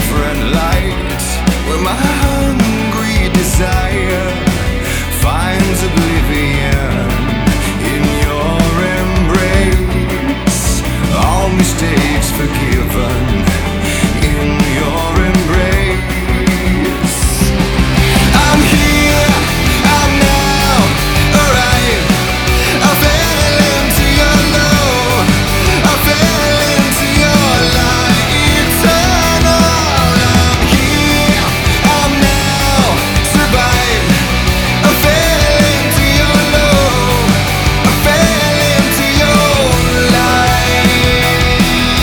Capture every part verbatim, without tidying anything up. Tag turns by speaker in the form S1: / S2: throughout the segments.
S1: different light, where my hungry desire finds oblivion in your embrace. All mistakes forgiven in your embrace. I'm here, I'm now, alright. I fell into your love, I fell into your light eternal. I'm here, I'm now, survive. I fell into your love, I fell into your light.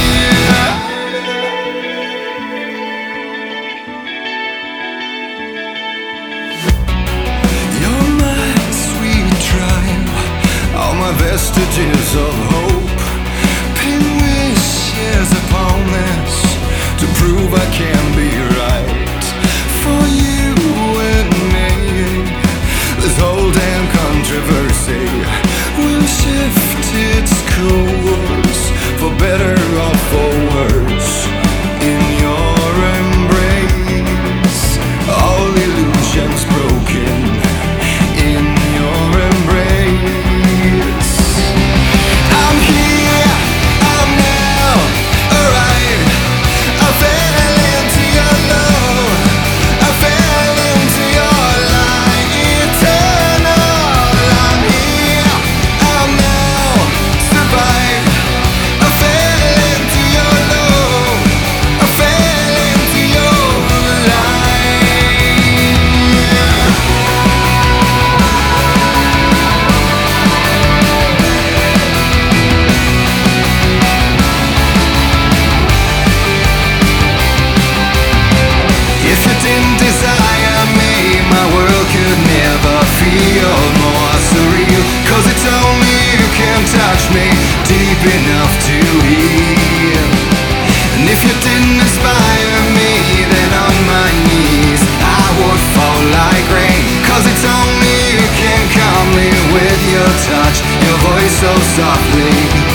S1: You're my sweet trial, all my vestiges of hope. Pin wishes upon this to prove I can be right. For you and me, this whole damn controversy will shift its course, for better or for worse. In your embrace, all illusions broken. In your embrace, I'm here, I'm now, alright. I fell into your love, I fell into your light eternal. I'm here, I'm now, survive. I fell into your love, I fell into your light. If you didn't desire me, my world could never feel more surreal. Cause it's only you can touch me deep enough to heal. And if you didn't inspire me, then on my knees I would fall like rain. Cause it's only you can calm me with your touch, your voice so softly.